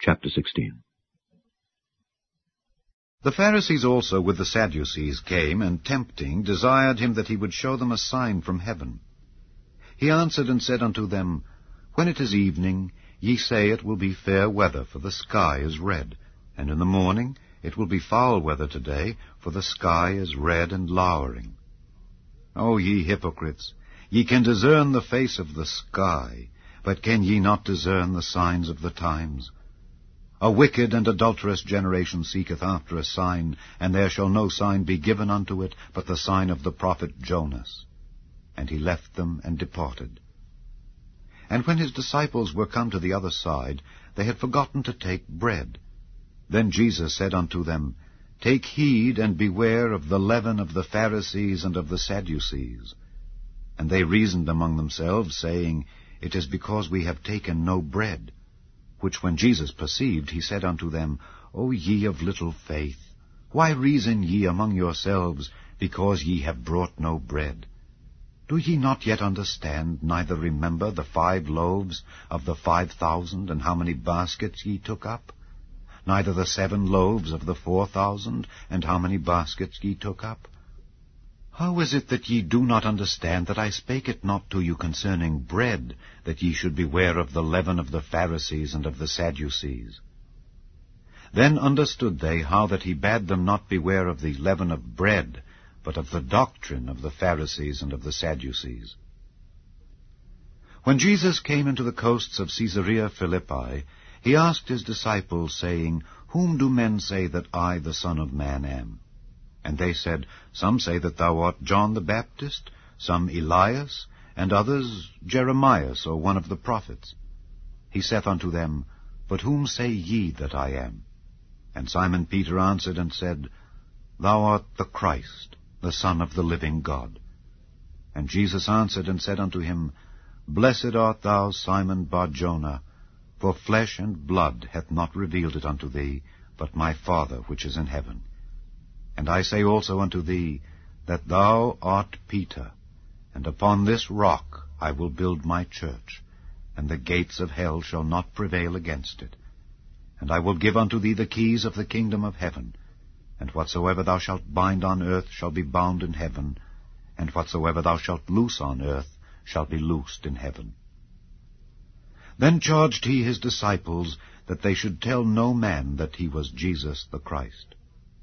Chapter 16. The Pharisees also with the Sadducees came, and tempting, desired him that he would show them a sign from heaven. He answered and said unto them, When it is evening, ye say it will be fair weather, for the sky is red. And in the morning it will be foul weather today, for the sky is red and lowering. O ye hypocrites, ye can discern the face of the sky, but can ye not discern the signs of the times? A wicked and adulterous generation seeketh after a sign, and there shall no sign be given unto it, but the sign of the prophet Jonas. And he left them and departed. And when his disciples were come to the other side, they had forgotten to take bread. Then Jesus said unto them, Take heed and beware of the leaven of the Pharisees and of the Sadducees. And they reasoned among themselves, saying, It is because we have taken no bread. Which when Jesus perceived, he said unto them, O ye of little faith, why reason ye among yourselves, because ye have brought no bread? Do ye not yet understand, neither remember the 5 loaves of the 5,000, and how many baskets ye took up? Neither the 7 loaves of the 4,000, and how many baskets ye took up? How is it that ye do not understand that I spake it not to you concerning bread, that ye should beware of the leaven of the Pharisees and of the Sadducees? Then understood they how that he bade them not beware of the leaven of bread, but of the doctrine of the Pharisees and of the Sadducees. When Jesus came into the coasts of Caesarea Philippi, he asked his disciples, saying, Whom do men say that I, the Son of Man, am? And they said, Some say that thou art John the Baptist, some Elias, and others Jeremias, or one of the prophets. He saith unto them, But whom say ye that I am? And Simon Peter answered and said, Thou art the Christ, the Son of the living God. And Jesus answered and said unto him, Blessed art thou, Simon Bar-Jonah, for flesh and blood hath not revealed it unto thee, but my Father which is in heaven. And I say also unto thee, that thou art Peter, and upon this rock I will build my church, and the gates of hell shall not prevail against it. And I will give unto thee the keys of the kingdom of heaven, and whatsoever thou shalt bind on earth shall be bound in heaven, and whatsoever thou shalt loose on earth shall be loosed in heaven. Then charged he his disciples that they should tell no man that he was Jesus the Christ.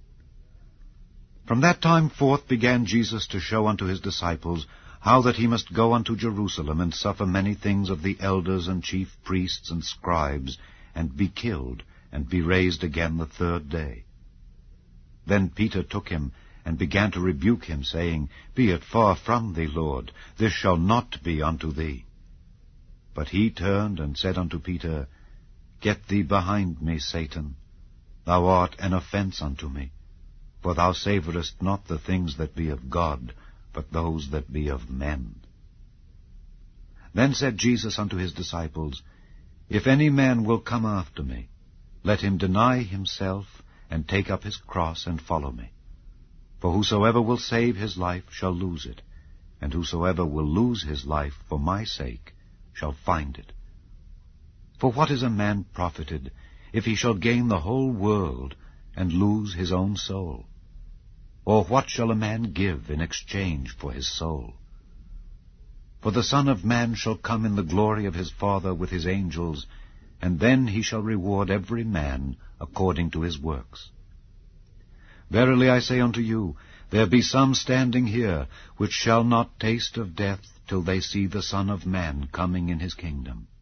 From that time forth began Jesus to show unto his disciples how that he must go unto Jerusalem, and suffer many things of the elders and chief priests and scribes, and be killed, and be raised again the 3rd day. Then Peter took him, and began to rebuke him, saying, Be it far from thee, Lord, this shall not be unto thee. But he turned and said unto Peter, Get thee behind me, Satan. Thou art an offense unto me. For thou savourest not the things that be of God, but those that be of men. Then said Jesus unto his disciples, If any man will come after me, let him deny himself, and take up his cross, and follow me. For whosoever will save his life shall lose it, and whosoever will lose his life for my sake shall find it. For what is a man profited, if he shall gain the whole world, and lose his own soul? Or what shall a man give in exchange for his soul? For the Son of Man shall come in the glory of his Father with his angels, and then he shall reward every man according to his works. Verily I say unto you, there be some standing here, which shall not taste of death till they see the Son of Man coming in his kingdom.